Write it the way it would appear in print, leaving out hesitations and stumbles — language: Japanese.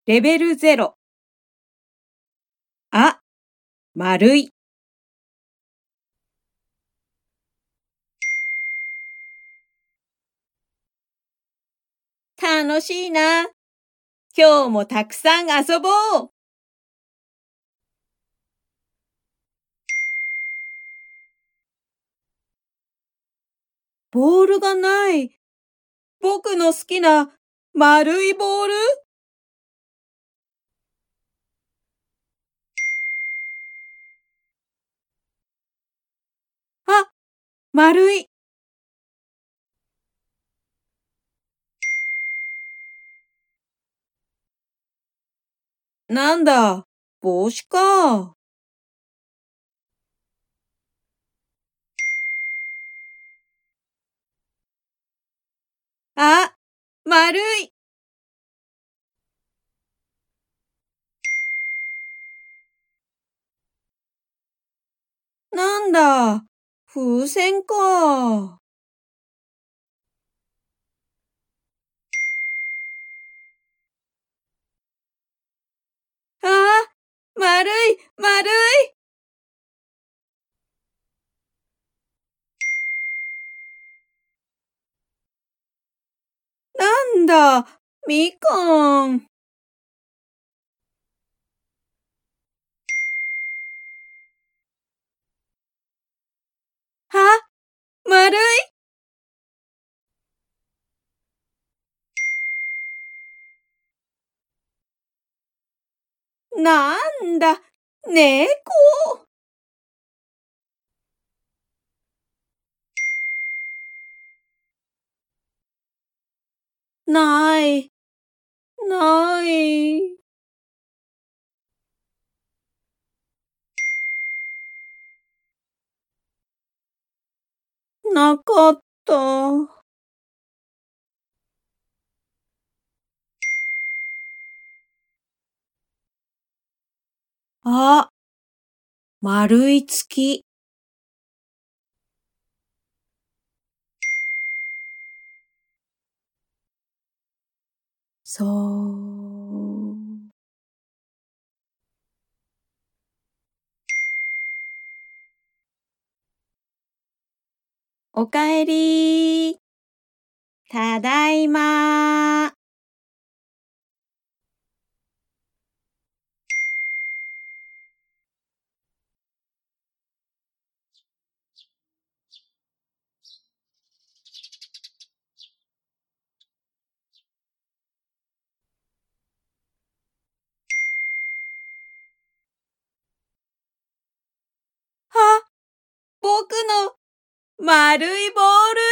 レベル0。あ、丸い。楽しいな。今日もたくさん遊ぼう。ボールがない。僕の好きな丸いボール？あ、丸い。なんだ、帽子か。あ、丸い。なんだ、風船か。あ、丸い、丸い。なんだ、みかん。あ、丸い。なんだ、猫。ない、ない。なかった。あ、丸い月。そう。おかえり。ただいま。あ、僕の丸いボール。